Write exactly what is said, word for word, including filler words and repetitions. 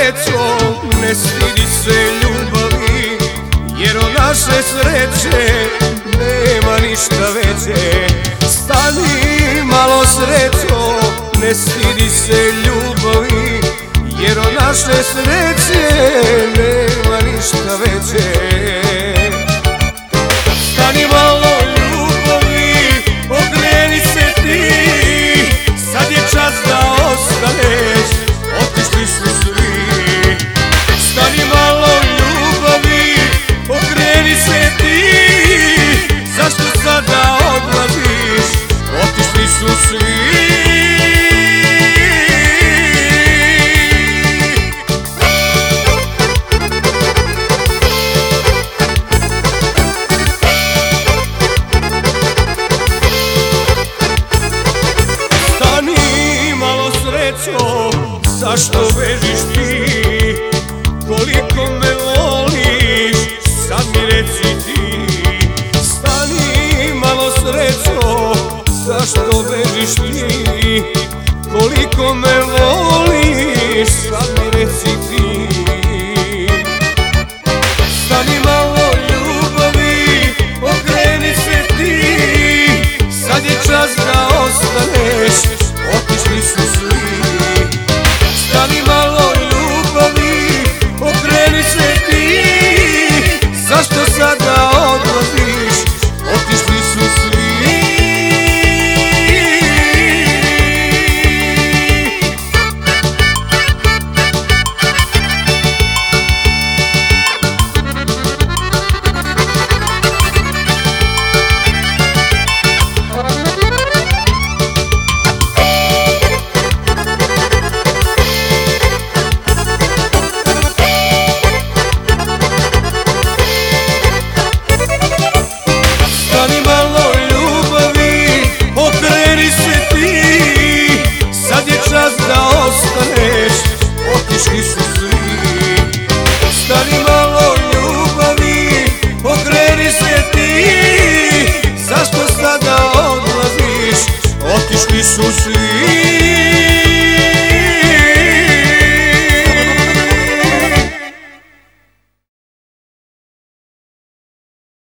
srećo, ne stidi se ljubavi, jer od naše sreće nema ništa veće. Stani malo srećo, ne stidi se ljubavi, jer od naše sreće nema ništa veće. Stani malo ljubavi, okreni se ti, sad je čas da ostaneš, otišli su svi. Stani malo ljubavi, okreni se ti, zašto sada odlaziš, otišli su svi. Zašto bežiš ti, koliko me voliš, sad mi reci ti. Stani malo srećo, zašto bežiš ti, koliko me voliš, sad